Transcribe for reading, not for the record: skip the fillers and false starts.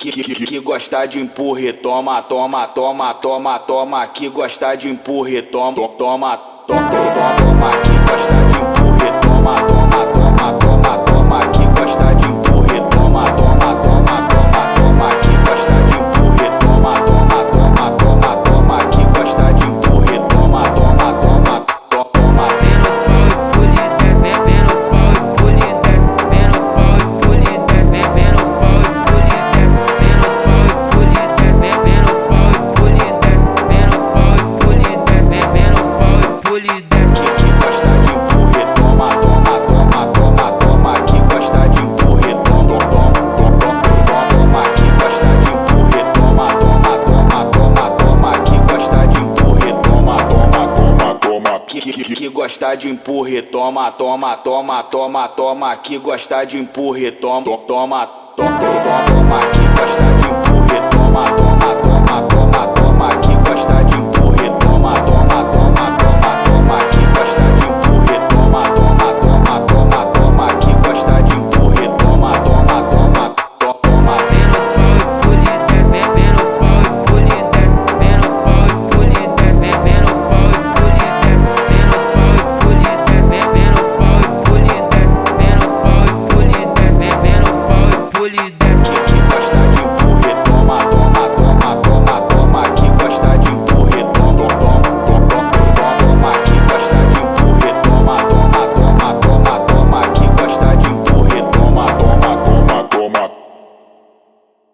Que gosta de empurre, toma, toma, toma, toma, toma. Que gosta de empurre, toma, toma, toma, toma. Que gosta de empurre, toma, toma, toma, toma, toma. Que gosta de empurre, toma, toma, toma, toma, toma. Que gosta de empurre, toma, toma, toma, toma, toma. Que gosta de empurre, toma, toma, toma, toma. Vendo pau e pule desce, vendo pau e pule desce, vendo pau e pule desce, vendo pau e pule desce, vendo pau e pule desce, vendo pau e pule desce, vendo pau e pule desce, vendo pau e pule desce. Que gosta de empurre, toma, toma, toma, toma, toma. Que gosta de empurre, toma, toma, toma, toma. Que gosta de empurre, toma, toma, toma, toma, toma. Que gosta de empurre, toma, toma, toma, toma. Que gosta de empurre, toma, toma, toma, toma, toma. Que gosta de empurre, toma, toma, toma, toma. Que gosta